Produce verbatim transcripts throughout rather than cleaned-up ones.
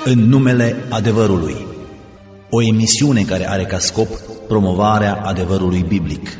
În numele adevărului. O emisiune care are ca scop promovarea adevărului biblic.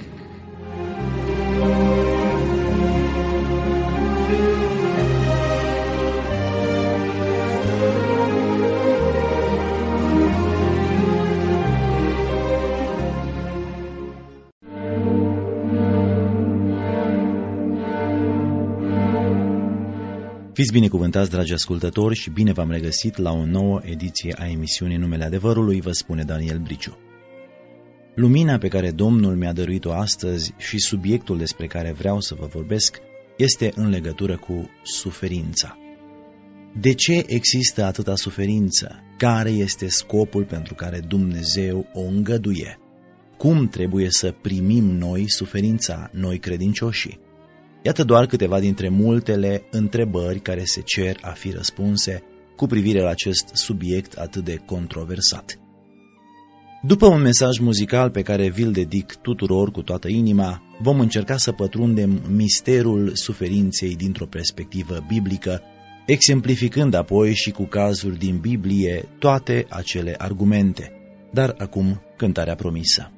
Fiți binecuvântați, dragi ascultători, și bine v-am regăsit la o nouă ediție a emisiunii Numele Adevărului, vă spune Daniel Briciu. Lumina pe care Domnul mi-a dăruit-o astăzi și subiectul despre care vreau să vă vorbesc este în legătură cu suferința. De ce există atâta suferință? Care este scopul pentru care Dumnezeu o îngăduie? Cum trebuie să primim noi suferința, noi credincioșii? Iată doar câteva dintre multele întrebări care se cer a fi răspunse cu privire la acest subiect atât de controversat. După un mesaj muzical pe care vi-l dedic tuturor cu toată inima, vom încerca să pătrundem misterul suferinței dintr-o perspectivă biblică, exemplificând apoi și cu cazuri din Biblie toate acele argumente. Dar acum, cântarea promisă.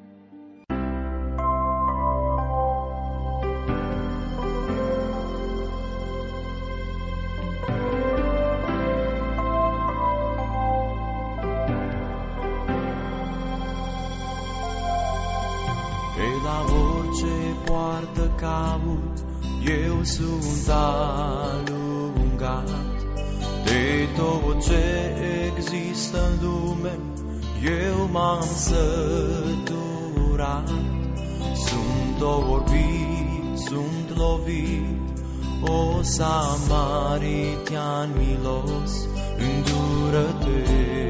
Poartă caut, eu sunt alungat de tot ce există în lume, eu m-am săturat. Sunt orbit, sunt lovit, o samaritian milos, îndură-te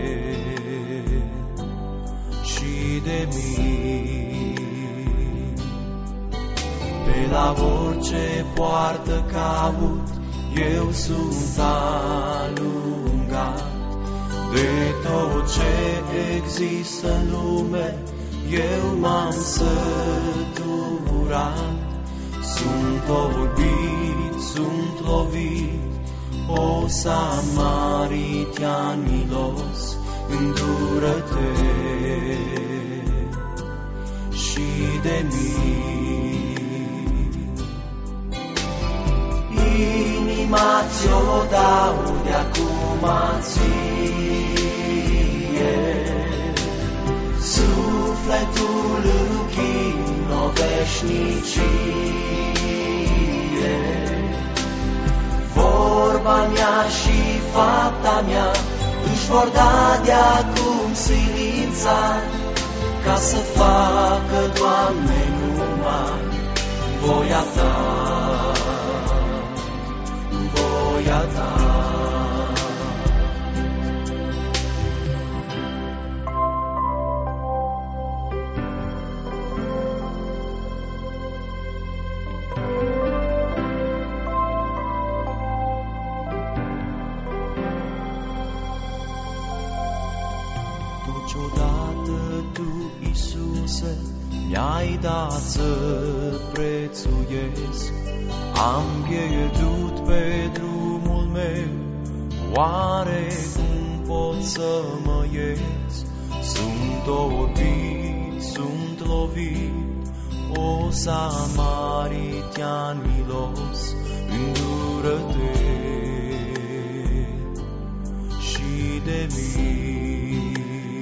și de mine. Pe la orice poartă caut, eu sunt alungat de tot ce există în lume, eu m-am săturat. Sunt orbit, sunt lovit, o samaritian milos, îndură-te și de mine. Inima ți-o dau de-acum ție, sufletul închin o veșnicie. Vorba mea și fapta mea își vor da de-acum silința, ca să facă, Doamne, numai voia Ta. Voia Ta. Totodată Tu, Iisuse, mi-ai dat să prețuiesc. Am pierdut pe drumul meu, oare cum pot să mă ies? Sunt orbit, sunt lovit, o samaritian milos, îndură-te și de mine.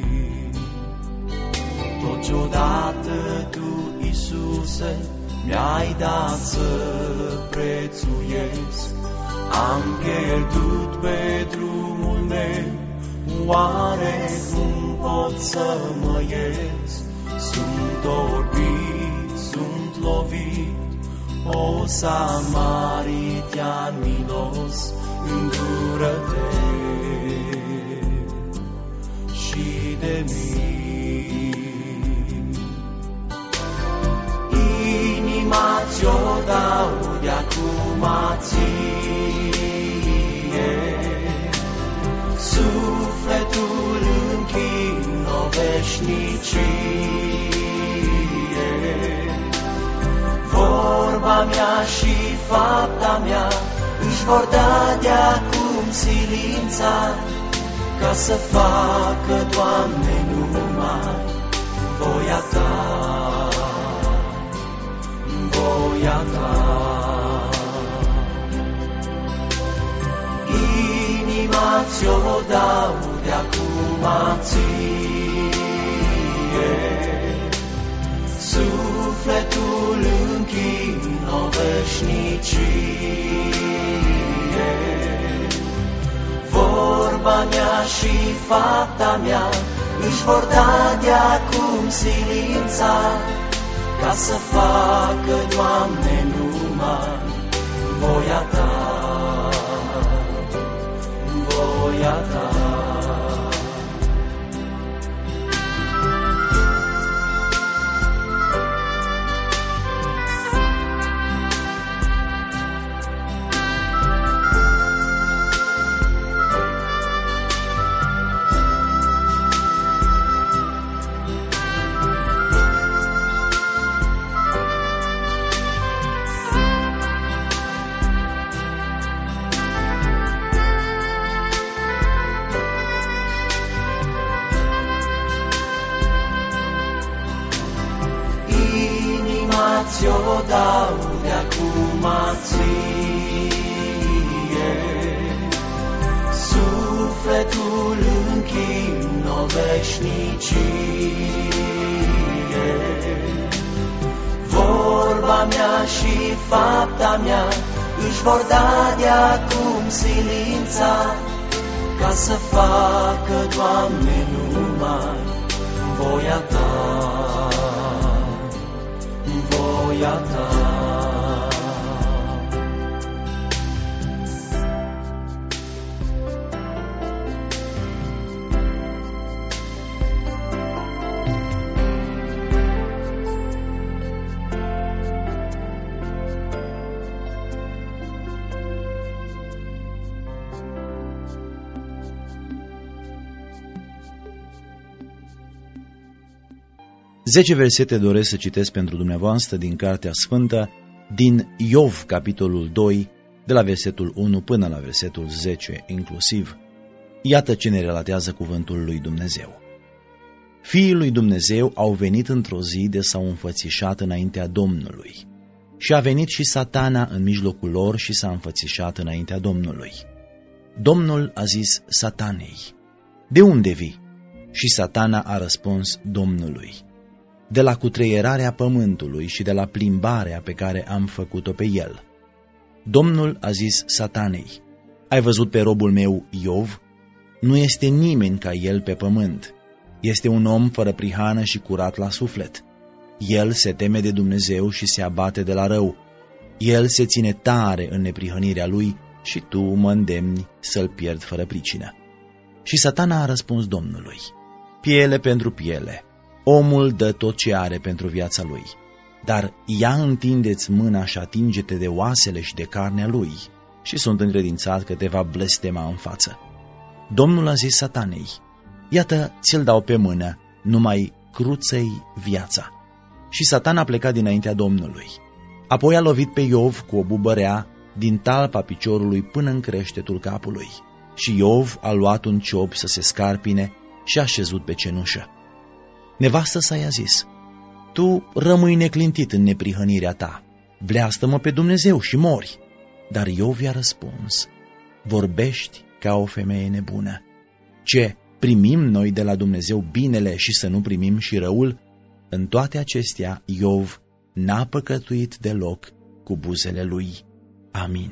Totodată Tu, Iisuse, mi-ai dat să prețuiesc. Am pierdut pe drumul meu, oare cum pot să mă ies? Sunt orbit, sunt lovit, o samaritian milos, îndură-te și de mine. Inima ți-o dau de-acum ție, sufletul închin o veșnicie. Vorba mea și fapta mea își vor da de-acum silința, ca să facă, Doamne, numai voia Ta, voia Ta. Inima ți-o dau de-acum Ție, sufletul închin-o veșnicie. Vorba mea și fapta mea își vor da de-acum silința, ca să facă, Doamne, numai voia Ta, voia Ta. Ți-o dau de-acum Ție, sufletul închin-o veșnicie. Vorba mea și fapta mea își vor da de-acum silința, ca să facă, Doamne, numai voia Ta, voia Ta. Zece versete doresc să citesc pentru dumneavoastră din Cartea Sfântă, din Iov, capitolul doi, de la versetul unu până la versetul zece inclusiv. Iată ce ne relatează cuvântul lui Dumnezeu. Fiii lui Dumnezeu au venit într-o zi de s-au înfățișat înaintea Domnului. Și a venit și Satana în mijlocul lor și s-a înfățișat înaintea Domnului. Domnul a zis Satanei: de unde vii? Și Satana a răspuns Domnului: de la cutreierarea pământului și de la plimbarea pe care am făcut-o pe el. Domnul a zis Satanei: ai văzut pe robul meu Iov? Nu este nimeni ca el pe pământ. Este un om fără prihană și curat la suflet. El se teme de Dumnezeu și se abate de la rău. El se ține tare în neprihănirea lui și tu mă îndemni să-l pierd fără pricină. Și Satana a răspuns Domnului: piele pentru piele. Omul dă tot ce are pentru viața lui, dar ia întindeți mâna și atinge-te de oasele și de carnea lui, și sunt încredințat că te va blestema în față. Domnul a zis Satanei: iată, ți-l dau pe mână, numai cruță-i viața. Și Satan a plecat dinaintea Domnului. Apoi a lovit pe Iov cu o bubărea din talpa piciorului până în creștetul capului. Și Iov a luat un ciop să se scarpine și a șezut pe cenușă. Nevastă sa i-a zis: tu rămâi neclintit în neprihănirea ta, bleastă-mă pe Dumnezeu și mori. Dar Iov i-a răspuns: vorbești ca o femeie nebună. Ce, primim noi de la Dumnezeu binele și să nu primim și răul? În toate acestea Iov n-a păcătuit deloc cu buzele lui. Amin.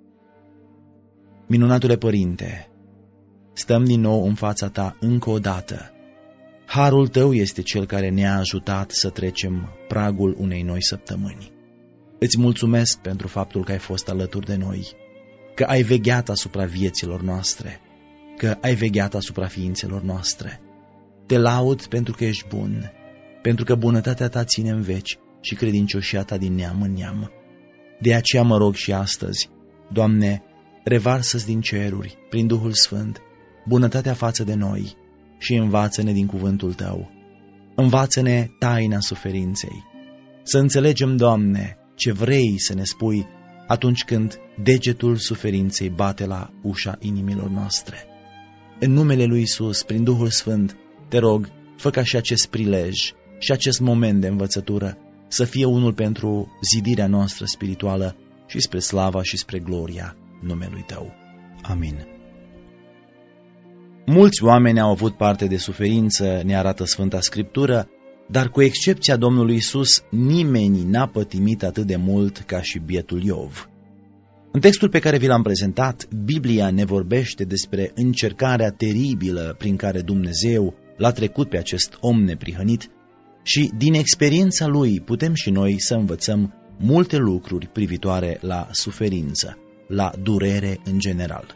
Minunatule Părinte, stăm din nou în fața Ta încă o dată. Harul Tău este Cel care ne-a ajutat să trecem pragul unei noi săptămâni. Îți mulțumesc pentru faptul că ai fost alături de noi, că ai vegheat asupra vieților noastre, că ai vegheat asupra ființelor noastre. Te laud pentru că ești bun, pentru că bunătatea Ta ține în veci și credincioșia Ta din neam în neam. De aceea mă rog și astăzi, Doamne, revarsă-ți din ceruri, prin Duhul Sfânt, bunătatea față de noi și învață-ne din cuvântul Tău. Învață-ne taina suferinței. Să înțelegem, Doamne, ce vrei să ne spui atunci când degetul suferinței bate la ușa inimilor noastre. în numele lui Iisus, prin Duhul Sfânt, te rog, fă ca și acest prilej și acest moment de învățătură să fie unul pentru zidirea noastră spirituală și spre slava și spre gloria numelui Tău. Amin. Mulți oameni au avut parte de suferință, ne arată Sfânta Scriptură, dar cu excepția Domnului Iisus, nimeni n-a pătimit atât de mult ca și bietul Iov. În textul pe care vi l-am prezentat, Biblia ne vorbește despre încercarea teribilă prin care Dumnezeu l-a trecut pe acest om neprihănit și din experiența lui putem și noi să învățăm multe lucruri privitoare la suferință, la durere în general.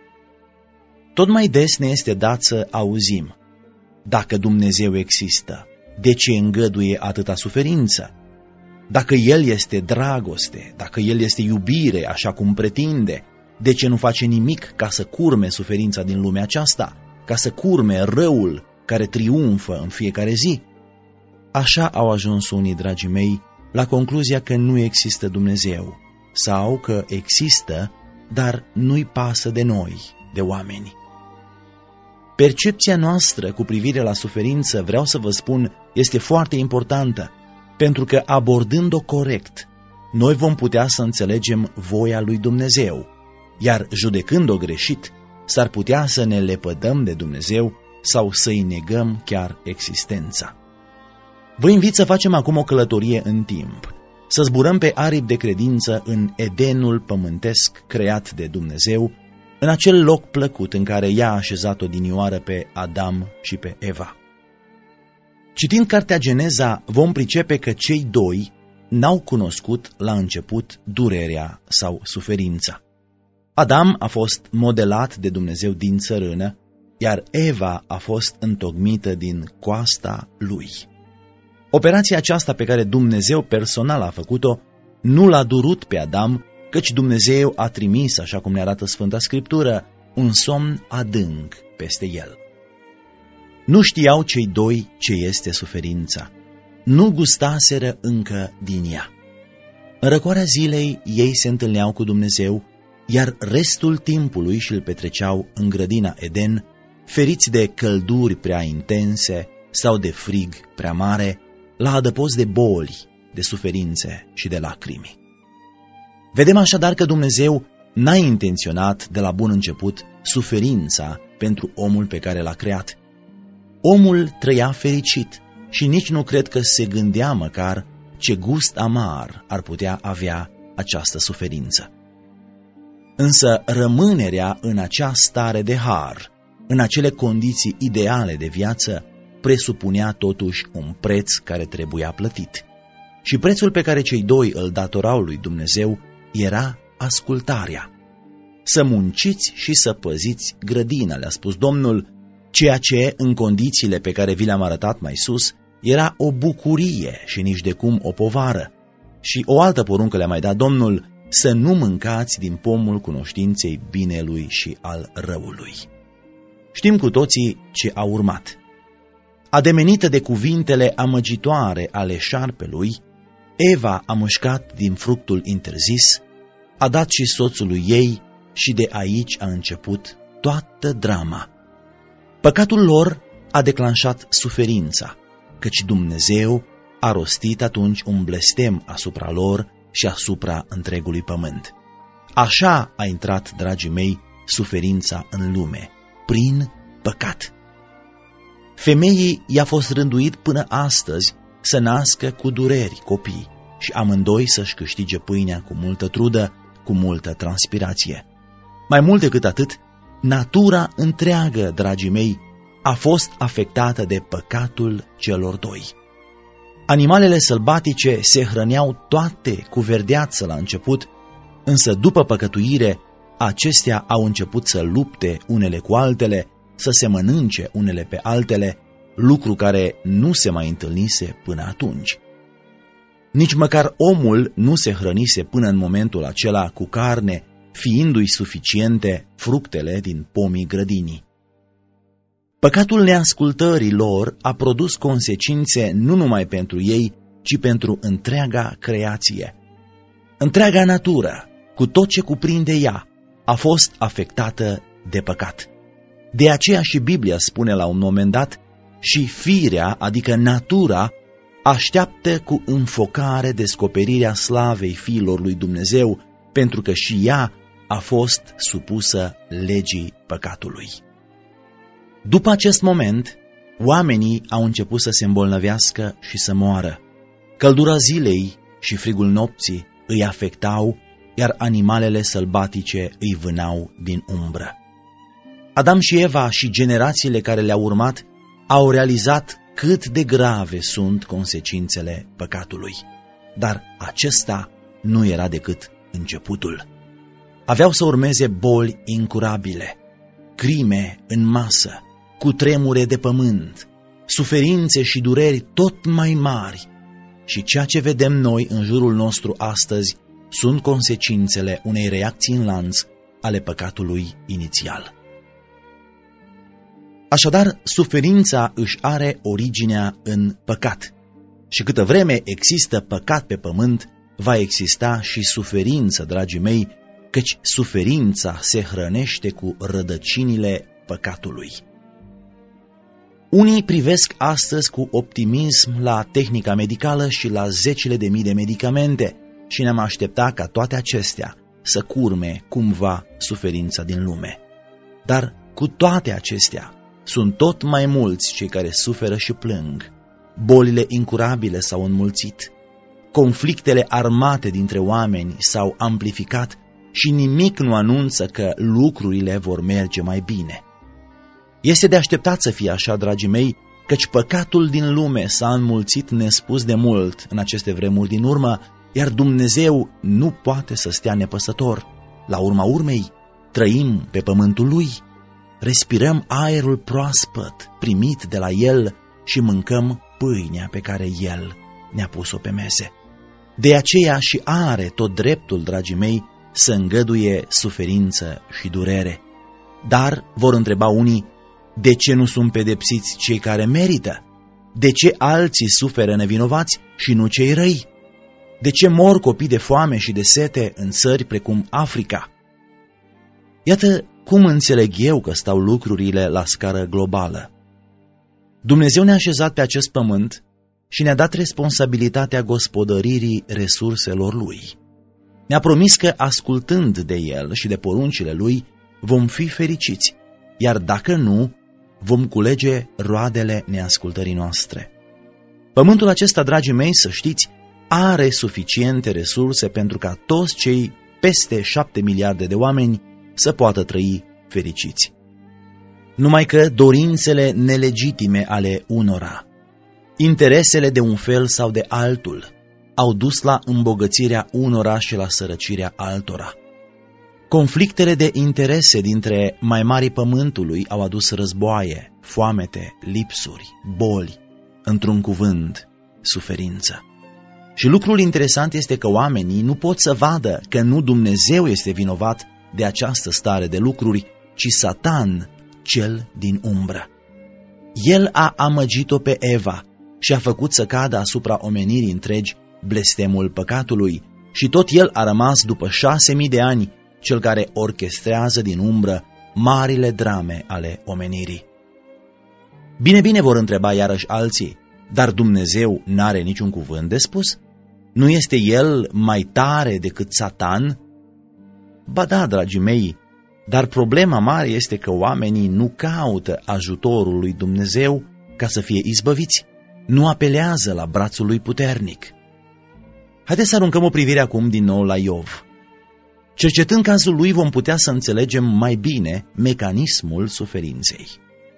Tot mai des ne este dat să auzim: dacă Dumnezeu există, de ce îngăduie atâta suferință? Dacă El este dragoste, dacă El este iubire, așa cum pretinde, de ce nu face nimic ca să curme suferința din lumea aceasta, ca să curme răul care triumfă în fiecare zi? Așa au ajuns unii, dragii mei, la concluzia că nu există Dumnezeu, sau că există, dar nu-i pasă de noi, de oameni. Percepția noastră cu privire la suferință, vreau să vă spun, este foarte importantă, pentru că abordând-o corect, noi vom putea să înțelegem voia lui Dumnezeu, iar judecând-o greșit, s-ar putea să ne lepădăm de Dumnezeu sau să-i negăm chiar existența. Vă invit să facem acum o călătorie în timp, să zburăm pe aripi de credință în Edenul pământesc creat de Dumnezeu, în acel loc plăcut în care i-a așezat odinioară pe Adam și pe Eva. Citind cartea Geneza, vom pricepe că cei doi n-au cunoscut la început durerea sau suferința. Adam a fost modelat de Dumnezeu din țărână, iar Eva a fost întocmită din coasta lui. Operația aceasta pe care Dumnezeu personal a făcut-o nu l-a durut pe Adam, căci Dumnezeu a trimis, așa cum ne arată Sfânta Scriptură, un somn adânc peste el. Nu știau cei doi ce este suferința, nu gustaseră încă din ea. În răcoarea zilei ei se întâlneau cu Dumnezeu, iar restul timpului și-l petreceau în grădina Eden, feriți de călduri prea intense sau de frig prea mare, la adăpost de boli, de suferințe și de lacrimi. Vedem așadar că Dumnezeu n-a intenționat de la bun început suferința pentru omul pe care l-a creat. Omul trăia fericit și nici nu cred că se gândea măcar ce gust amar ar putea avea această suferință. Însă rămânerea în acea stare de har, în acele condiții ideale de viață, presupunea totuși un preț care trebuia plătit. Și prețul pe care cei doi îl datorau lui Dumnezeu era ascultarea. Să munciți și să păziți grădina, le-a spus Domnul, ceea ce, în condițiile pe care vi le-am arătat mai sus, era o bucurie și nici de cum o povară. Și o altă poruncă le-a mai dat Domnul, să nu mâncați din pomul cunoștinței binelui și al răului. Știm cu toții ce a urmat. Ademenită de cuvintele amăgitoare ale șarpelui, Eva a mușcat din fructul interzis, a dat și soțului ei și de aici a început toată drama. Păcatul lor a declanșat suferința, căci Dumnezeu a rostit atunci un blestem asupra lor și asupra întregului pământ. Așa a intrat, dragii mei, suferința în lume, prin păcat. Femeii i-a fost rânduit până astăzi să nască cu dureri copii și amândoi să-și câștige pâinea cu multă trudă, cu multă transpirație. Mai mult decât atât, natura întreagă, dragii mei, a fost afectată de păcatul celor doi. Animalele sălbatice se hrăneau toate cu verdeață la început, însă după păcătuire, acestea au început să lupte unele cu altele, să se mănânce unele pe altele, lucru care nu se mai întâlnise până atunci. Nici măcar omul nu se hrănise până în momentul acela cu carne, fiindu-i suficiente fructele din pomii grădinii. Păcatul neascultării lor a produs consecințe nu numai pentru ei, ci pentru întreaga creație. Întreaga natură, cu tot ce cuprinde ea, a fost afectată de păcat. De aceea și Biblia spune la un moment dat, și firea, adică natura, așteaptă cu înfocare descoperirea slavei fiilor lui Dumnezeu, pentru că și ea a fost supusă legii păcatului. După acest moment, oamenii au început să se îmbolnăvească și să moară. Căldura zilei și frigul nopții îi afectau, iar animalele sălbatice îi vânau din umbră. Adam și Eva și generațiile care le-au urmat au realizat cât de grave sunt consecințele păcatului. Dar acesta nu era decât începutul. Aveau să urmeze boli incurabile, crime în masă, cutremure de pământ, suferințe și dureri tot mai mari. Și ceea ce vedem noi în jurul nostru astăzi sunt consecințele unei reacții în lanț ale păcatului inițial. Așadar, suferința își are originea în păcat. Și câtă vreme există păcat pe pământ, va exista și suferință, dragii mei, căci suferința se hrănește cu rădăcinile păcatului. Unii privesc astăzi cu optimism la tehnica medicală și la zecile de mii de medicamente și ne-am aștepta ca toate acestea să curme cumva suferința din lume. Dar cu toate acestea, sunt tot mai mulți cei care suferă și plâng. Bolile incurabile s-au înmulțit, conflictele armate dintre oameni s-au amplificat și nimic nu anunță că lucrurile vor merge mai bine. Este de așteptat să fie așa, dragii mei, căci păcatul din lume s-a înmulțit nespus de mult în aceste vremuri din urmă, iar Dumnezeu nu poate să stea nepăsător. La urma urmei, trăim pe pământul Lui, respirăm aerul proaspăt primit de la El și mâncăm pâinea pe care El ne-a pus-o pe mese. De aceea și are tot dreptul, dragii mei, să îngăduie suferință și durere. Dar, vor întreba unii, de ce nu sunt pedepsiți cei care merită? De ce alții suferă nevinovați și nu cei răi? De ce mor copii de foame și de sete în țări precum Africa? Iată cum înțeleg eu că stau lucrurile la scară globală. Dumnezeu ne-a așezat pe acest pământ și ne-a dat responsabilitatea gospodăririi resurselor Lui. Ne-a promis că, ascultând de El și de poruncile Lui, vom fi fericiți, iar dacă nu, vom culege roadele neascultării noastre. Pământul acesta, dragii mei, să știți, are suficiente resurse pentru ca toți cei peste șapte miliarde de oameni să poată trăi fericiți. Numai că dorințele nelegitime ale unora, interesele de un fel sau de altul, au dus la îmbogățirea unora și la sărăcirea altora. Conflictele de interese dintre mai marii pământului au adus războaie, foamete, lipsuri, boli, într-un cuvânt, suferință. Și lucrul interesant este că oamenii nu pot să vadă că nu Dumnezeu este vinovat de această stare de lucruri, ci Satan, cel din umbră. El a amăgit-o pe Eva și a făcut să cadă asupra omenirii întregi blestemul păcatului și tot el a rămas după șase mii de ani cel care orchestrează din umbră marile drame ale omenirii. Bine, bine, vor întreba iarăși alții, dar Dumnezeu n-are niciun cuvânt de spus? Nu este El mai tare decât Satan? Ba da, dragii mei, dar problema mare este că oamenii nu caută ajutorul lui Dumnezeu ca să fie izbăviți, nu apelează la brațul lui puternic. Haideți să aruncăm o privire acum din nou la Iov. Cercetând cazul lui vom putea să înțelegem mai bine mecanismul suferinței.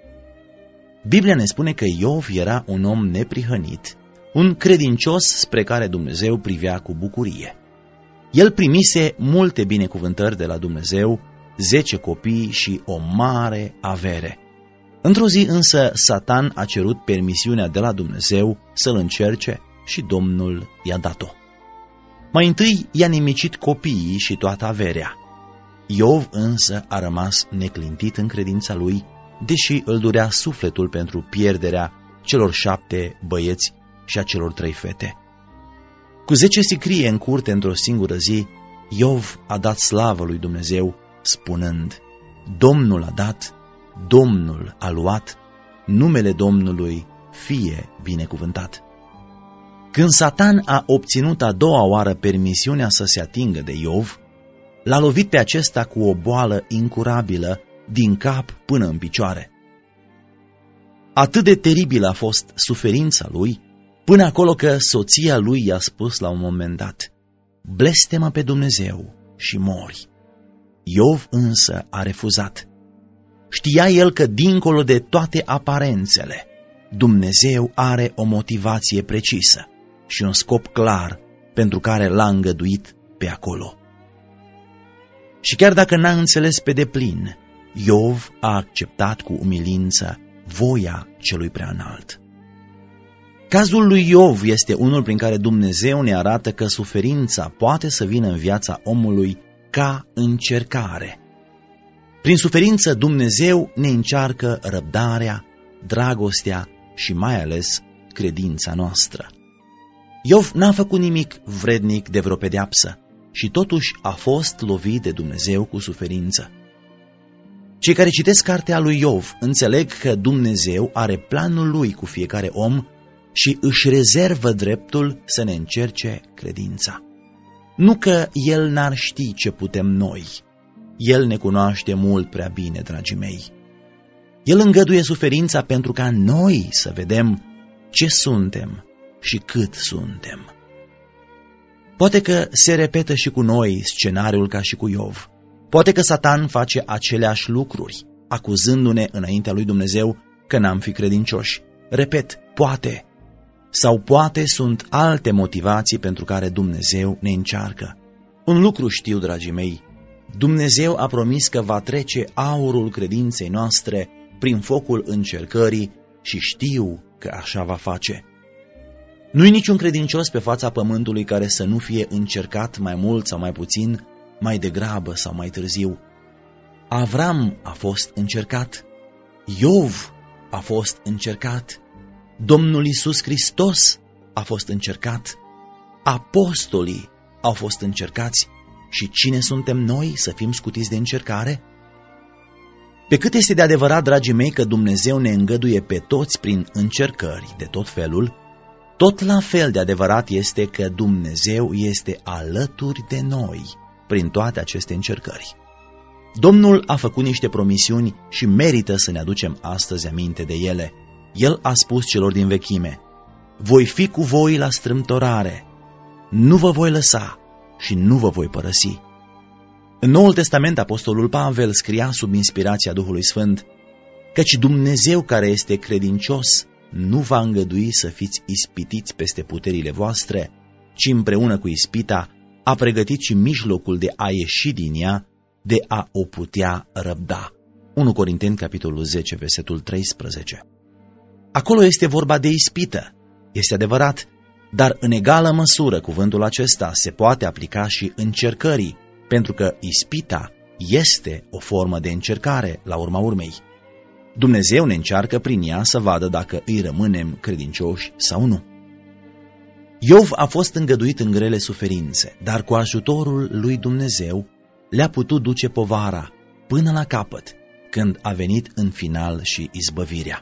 Biblia ne spune că Iov era un om neprihănit, un credincios spre care Dumnezeu privea cu bucurie. El primise multe binecuvântări de la Dumnezeu, zece copii și o mare avere. Într-o zi însă Satan a cerut permisiunea de la Dumnezeu să-l încerce și Domnul i-a dat-o. Mai întâi i-a nimicit copiii și toată averea. Iov însă a rămas neclintit în credința lui, deși îl durea sufletul pentru pierderea celor șapte băieți și a celor trei fete. Cu zece sicrie în curte într-o singură zi, Iov a dat slavă lui Dumnezeu, spunând: Domnul a dat, Domnul a luat, numele Domnului fie binecuvântat. Când Satan a obținut a doua oară permisiunea să se atingă de Iov, l-a lovit pe acesta cu o boală incurabilă din cap până în picioare. Atât de teribilă a fost suferința lui, până acolo că soția lui i-a spus la un moment dat: blestemă pe Dumnezeu și mori. Iov însă a refuzat. Știa el că dincolo de toate aparențele, Dumnezeu are o motivație precisă și un scop clar pentru care l-a îngăduit pe acolo. Și chiar dacă n-a înțeles pe deplin, Iov a acceptat cu umilință voia celui preaînalt. Cazul lui Iov este unul prin care Dumnezeu ne arată că suferința poate să vină în viața omului ca încercare. Prin suferință Dumnezeu ne încearcă răbdarea, dragostea și mai ales credința noastră. Iov n-a făcut nimic vrednic de vreo pedeapsă și totuși a fost lovit de Dumnezeu cu suferință. Cei care citesc cartea lui Iov înțeleg că Dumnezeu are planul lui cu fiecare om și își rezervă dreptul să ne încerce credința. Nu că El n-ar ști ce putem noi. El ne cunoaște mult prea bine, dragii mei. El îngăduie suferința pentru ca noi să vedem ce suntem și cât suntem. Poate că se repetă și cu noi scenariul ca și cu Iov. Poate că Satan face aceleași lucruri, acuzându-ne înaintea lui Dumnezeu că n-am fi credincioși. Repet, poate. Sau poate sunt alte motivații pentru care Dumnezeu ne încearcă. Un lucru știu, dragii mei, Dumnezeu a promis că va trece aurul credinței noastre prin focul încercării și știu că așa va face. Nu-i niciun credincios pe fața pământului care să nu fie încercat mai mult sau mai puțin, mai degrabă sau mai târziu. Avram a fost încercat, Iov a fost încercat, Domnul Iisus Hristos a fost încercat, apostolii au fost încercați și cine suntem noi să fim scutiți de încercare? Pe cât este de adevărat, dragii mei, că Dumnezeu ne îngăduie pe toți prin încercări de tot felul, tot la fel de adevărat este că Dumnezeu este alături de noi prin toate aceste încercări. Domnul a făcut niște promisiuni și merită să ne aducem astăzi aminte de ele. El a spus celor din vechime: voi fi cu voi la strâmtorare, nu vă voi lăsa și nu vă voi părăsi. În Noul Testament, apostolul Pavel scria sub inspirația Duhului Sfânt: căci Dumnezeu care este credincios nu va îngădui să fiți ispitiți peste puterile voastre, ci împreună cu ispita a pregătit și mijlocul de a ieși din ea, de a o putea răbda. unu Corinteni, capitolul zece, versetul treisprezece. Acolo este vorba de ispită, este adevărat, dar în egală măsură cuvântul acesta se poate aplica și încercării, pentru că ispita este o formă de încercare la urma urmei. Dumnezeu ne încearcă prin ea să vadă dacă îi rămânem credincioși sau nu. Iov a fost îngăduit în grele suferințe, dar cu ajutorul lui Dumnezeu le-a putut duce povara până la capăt, când a venit în final și izbăvirea.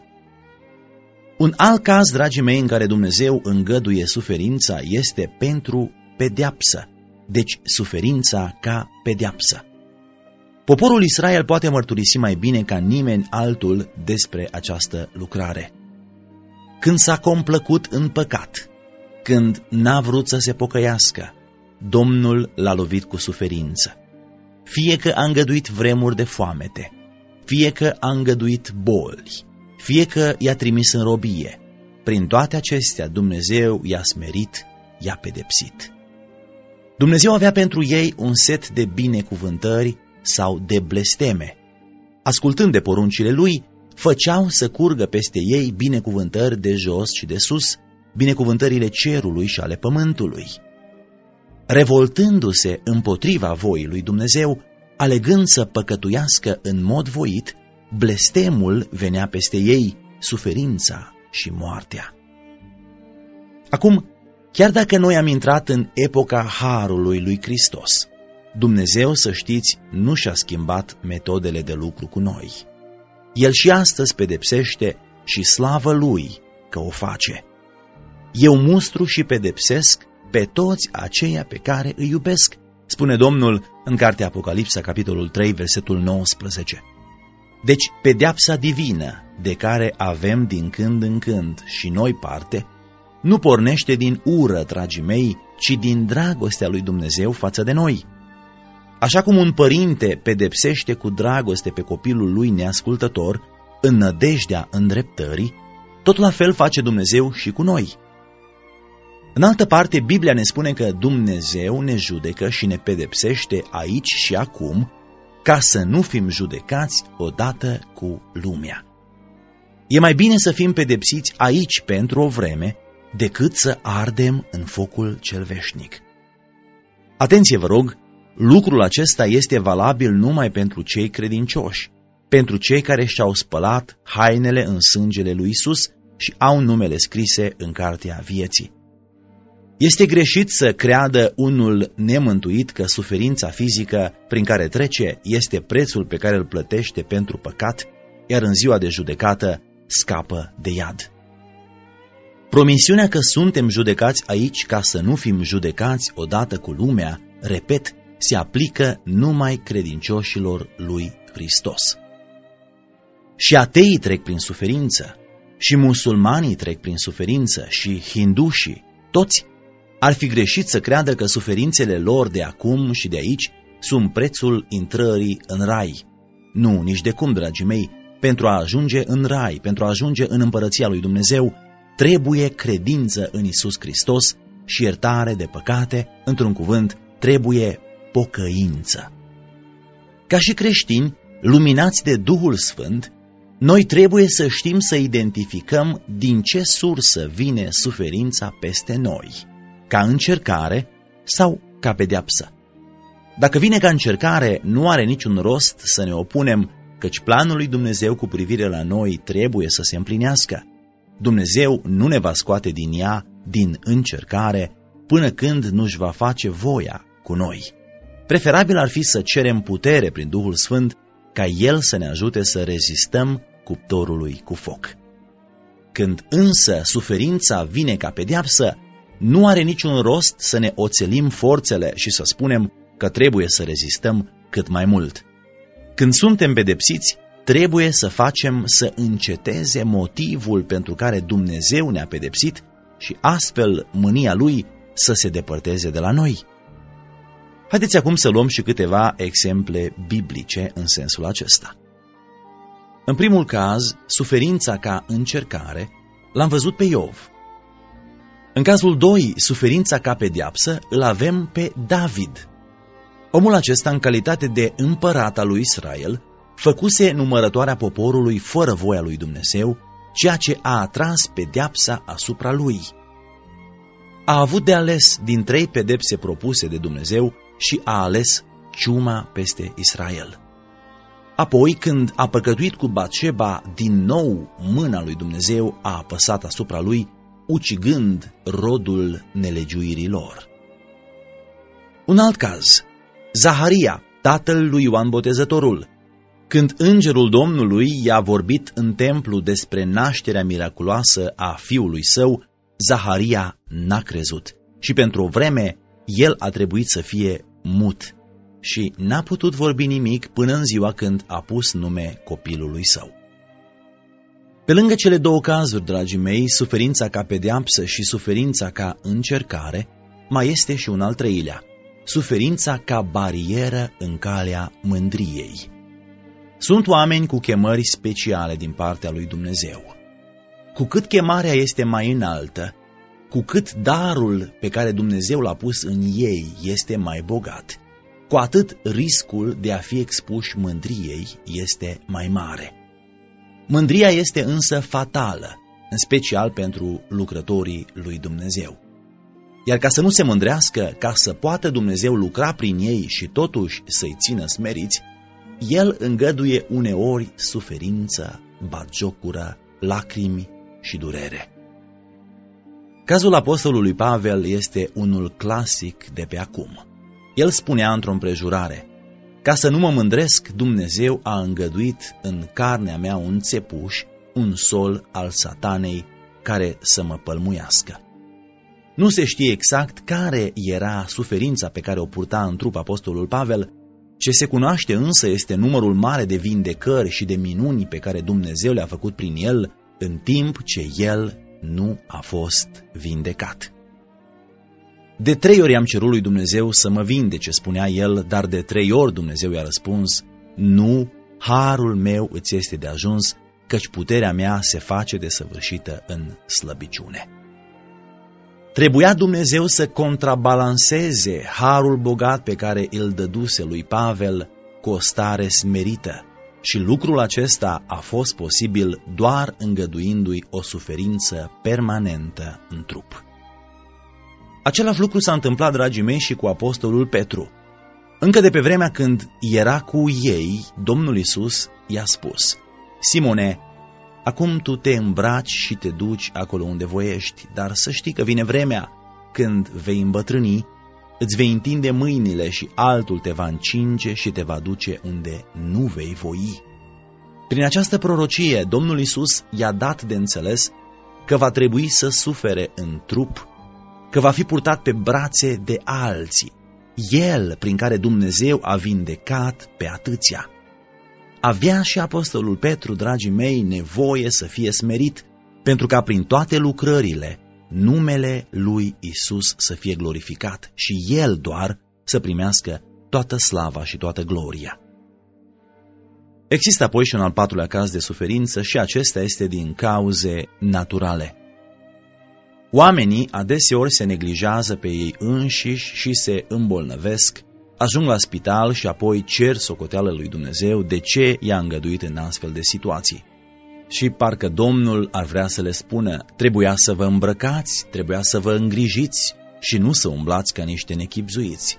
Un alt caz, dragii mei, în care Dumnezeu îngăduie suferința este pentru pedeapsă, deci suferința ca pedeapsă. Poporul Israel poate mărturisi mai bine ca nimeni altul despre această lucrare. Când s-a complăcut în păcat, când n-a vrut să se pocăiască, Domnul l-a lovit cu suferință. Fie că a îngăduit vremuri de foamete, fie că a îngăduit boli, fie că i-a trimis în robie, prin toate acestea Dumnezeu i-a smerit, i-a pedepsit. Dumnezeu avea pentru ei un set de binecuvântări sau de blesteme. Ascultând de poruncile lui, făceau să curgă peste ei binecuvântări de jos și de sus, binecuvântările cerului și ale pământului. Revoltându-se împotriva voii lui Dumnezeu, alegând să păcătuiască în mod voit, blestemul venea peste ei, suferința și moartea. Acum, chiar dacă noi am intrat în epoca harului lui Hristos, Dumnezeu, să știți, nu și-a schimbat metodele de lucru cu noi. El și astăzi pedepsește și slavă Lui că o face. Eu mustru și pedepsesc pe toți aceia pe care îi iubesc, spune Domnul în cartea Apocalipsa, capitolul trei, versetul nouăsprezece. Deci, pedeapsa divină, de care avem din când în când și noi parte, nu pornește din ură, dragii mei, ci din dragostea lui Dumnezeu față de noi. Așa cum un părinte pedepsește cu dragoste pe copilul lui neascultător, în nădejdea îndreptării, tot la fel face Dumnezeu și cu noi. În altă parte, Biblia ne spune că Dumnezeu ne judecă și ne pedepsește aici și acum, ca să nu fim judecați odată cu lumea. E mai bine să fim pedepsiți aici pentru o vreme, decât să ardem în focul cel veșnic. Atenție, vă rog, lucrul acesta este valabil numai pentru cei credincioși, pentru cei care și-au spălat hainele în sângele lui Isus și au numele scrise în cartea vieții. Este greșit să creadă unul nemântuit că suferința fizică prin care trece este prețul pe care îl plătește pentru păcat, iar în ziua de judecată scapă de iad. Promisiunea că suntem judecați aici ca să nu fim judecați odată cu lumea, repet, se aplică numai credincioșilor lui Hristos. Și ateii trec prin suferință, și musulmanii trec prin suferință, și hindușii, toți. Ar fi greșit să creadă că suferințele lor de acum și de aici sunt prețul intrării în rai. Nu, nici de cum, dragii mei, pentru a ajunge în rai, pentru a ajunge în împărăția lui Dumnezeu, trebuie credință în Isus Hristos și iertare de păcate, într-un cuvânt, trebuie pocăință. Ca și creștini, luminați de Duhul Sfânt, noi trebuie să știm să identificăm din ce sursă vine suferința peste noi, ca încercare sau ca pedeapsă. Dacă vine ca încercare, nu are niciun rost să ne opunem, căci planul lui Dumnezeu cu privire la noi trebuie să se împlinească. Dumnezeu nu ne va scoate din ea, din încercare, până când nu-și va face voia cu noi. Preferabil ar fi să cerem putere prin Duhul Sfânt, ca El să ne ajute să rezistăm cuptorului cu foc. Când însă suferința vine ca pedeapsă, nu are niciun rost să ne oțelim forțele și să spunem că trebuie să rezistăm cât mai mult. Când suntem pedepsiți, trebuie să facem să înceteze motivul pentru care Dumnezeu ne-a pedepsit și astfel mânia Lui să se depărteze de la noi. Haideți acum să luăm și câteva exemple biblice în sensul acesta. În primul caz, suferința ca încercare, l-am văzut pe Iov. În cazul doi, suferința ca pedeapsă, îl avem pe David. Omul acesta, în calitate de împărat al lui Israel, făcuse numărătoarea poporului fără voia lui Dumnezeu, ceea ce a atras pedeapsa asupra lui. A avut de ales din trei pedepse propuse de Dumnezeu și a ales ciuma peste Israel. Apoi, când a păcătuit cu Batșeba, din nou mâna lui Dumnezeu a apăsat asupra lui, ucigând rodul nelegiuirii lor. Un alt caz, Zaharia, tatăl lui Ioan Botezătorul. Când îngerul Domnului i-a vorbit în templu despre nașterea miraculoasă a fiului său, Zaharia n-a crezut și pentru o vreme el a trebuit să fie mut și n-a putut vorbi nimic până în ziua când a pus nume copilului său. Pe lângă cele două cazuri, dragii mei, suferința ca pedeapsă și suferința ca încercare, mai este și un al treilea, suferința ca barieră în calea mândriei. Sunt oameni cu chemări speciale din partea lui Dumnezeu. Cu cât chemarea este mai înaltă, cu cât darul pe care Dumnezeu l-a pus în ei este mai bogat, cu atât riscul de a fi expuși mândriei este mai mare. Mândria este însă fatală, în special pentru lucrătorii lui Dumnezeu. Iar ca să nu se mândrească, ca să poată Dumnezeu lucra prin ei și totuși să-i țină smeriți, El îngăduie uneori suferință, batjocură, lacrimi și durere. Cazul apostolului Pavel este unul clasic de pe acum. El spunea într-o împrejurare: Ca să nu mă mândresc, Dumnezeu a îngăduit în carnea mea un țepuș, un sol al satanei, care să mă pălmuiască. Nu se știe exact care era suferința pe care o purta în trup apostolul Pavel. Ce se cunoaște însă este numărul mare de vindecări și de minuni pe care Dumnezeu le-a făcut prin el, în timp ce el nu a fost vindecat. De trei ori am cerut lui Dumnezeu să mă vindece, spunea el, dar de trei ori Dumnezeu i-a răspuns: nu, harul meu îți este de ajuns, căci puterea mea se face desăvârșită în slăbiciune. Trebuia Dumnezeu să contrabalanceze harul bogat pe care îl dăduse lui Pavel cu o stare smerită, și lucrul acesta a fost posibil doar îngăduindu-i o suferință permanentă în trup. Același lucru s-a întâmplat, dragii mei, și cu apostolul Petru. Încă de pe vremea când era cu ei, Domnul Iisus i-a spus: Simone, acum tu te îmbraci și te duci acolo unde voiești, dar să știi că vine vremea când vei îmbătrâni, îți vei întinde mâinile și altul te va încinge și te va duce unde nu vei voi. Prin această prorocie, Domnul Iisus i-a dat de înțeles că va trebui să sufere în trup, că va fi purtat pe brațe de alții, El prin care Dumnezeu a vindecat pe atâția. Avea și apostolul Petru, dragii mei, nevoie să fie smerit, pentru ca prin toate lucrările numele lui Isus să fie glorificat și El doar să primească toată slava și toată gloria. Există apoi și un al patrulea caz de suferință și acesta este din cauze naturale. Oamenii adeseori se neglijează pe ei înșiși și se îmbolnăvesc, ajung la spital și apoi cer socoteală lui Dumnezeu de ce i-a îngăduit în astfel de situații. Și parcă Domnul ar vrea să le spună: trebuia să vă îmbrăcați, trebuia să vă îngrijiți și nu să umblați ca niște nechibzuiți.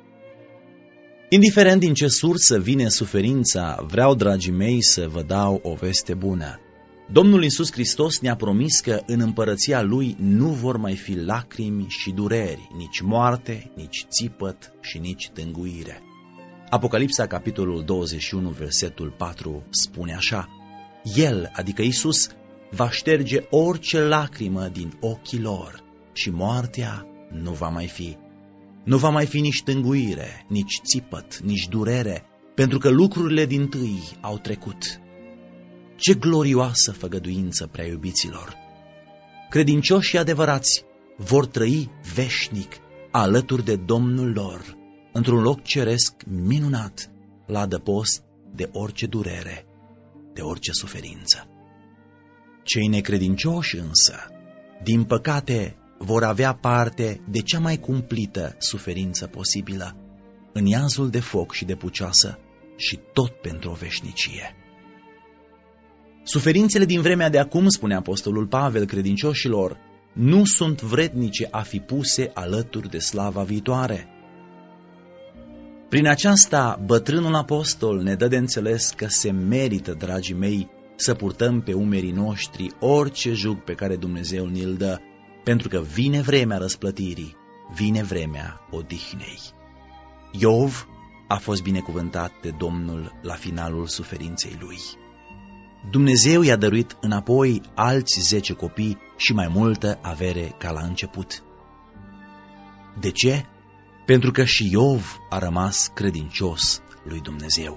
Indiferent din ce sursă vine suferința, vreau, dragii mei, să vă dau o veste bună. Domnul Iisus Hristos ne-a promis că în împărăția Lui nu vor mai fi lacrimi și dureri, nici moarte, nici țipăt și nici tânguire. Apocalipsa, capitolul douăzeci și unu, versetul patru, spune așa: El, adică Iisus, va șterge orice lacrimă din ochii lor și moartea nu va mai fi. Nu va mai fi nici tânguire, nici țipăt, nici durere, pentru că lucrurile dintâi au trecut. Ce glorioasă făgăduință, prea iubiților! Credincioșii adevărați vor trăi veșnic alături de Domnul lor, într-un loc ceresc minunat, la adăpost de orice durere, de orice suferință. Cei necredincioși însă, din păcate, vor avea parte de cea mai cumplită suferință posibilă, în iazul de foc și de pucioasă, și tot pentru o veșnicie. Suferințele din vremea de acum, spune apostolul Pavel credincioșilor, nu sunt vrednice a fi puse alături de slava viitoare. Prin aceasta, bătrânul apostol ne dă de înțeles că se merită, dragii mei, să purtăm pe umerii noștri orice jug pe care Dumnezeu ni-l dă, pentru că vine vremea răsplătirii, vine vremea odihnei. Iov a fost binecuvântat de Domnul la finalul suferinței lui. Dumnezeu i-a dăruit înapoi alți zece copii și mai multă avere ca la început. De ce? Pentru că și Iov a rămas credincios lui Dumnezeu.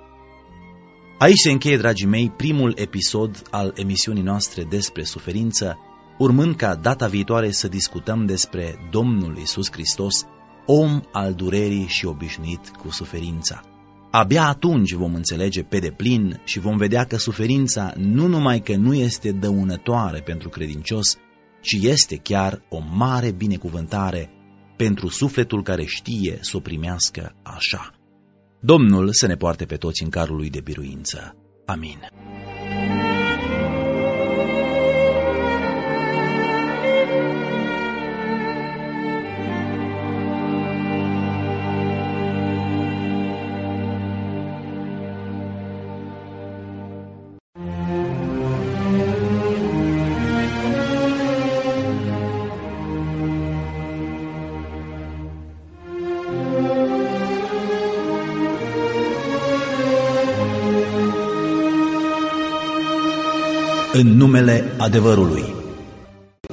Aici se încheie, dragii mei, primul episod al emisiunii noastre despre suferință, urmând ca data viitoare să discutăm despre Domnul Iisus Hristos, om al durerii și obișnuit cu suferința. Abia atunci vom înțelege pe deplin și vom vedea că suferința nu numai că nu este dăunătoare pentru credincios, ci este chiar o mare binecuvântare pentru sufletul care știe să o primească așa. Domnul să ne poarte pe toți în carul lui de biruință. Amin. în numele adevărului.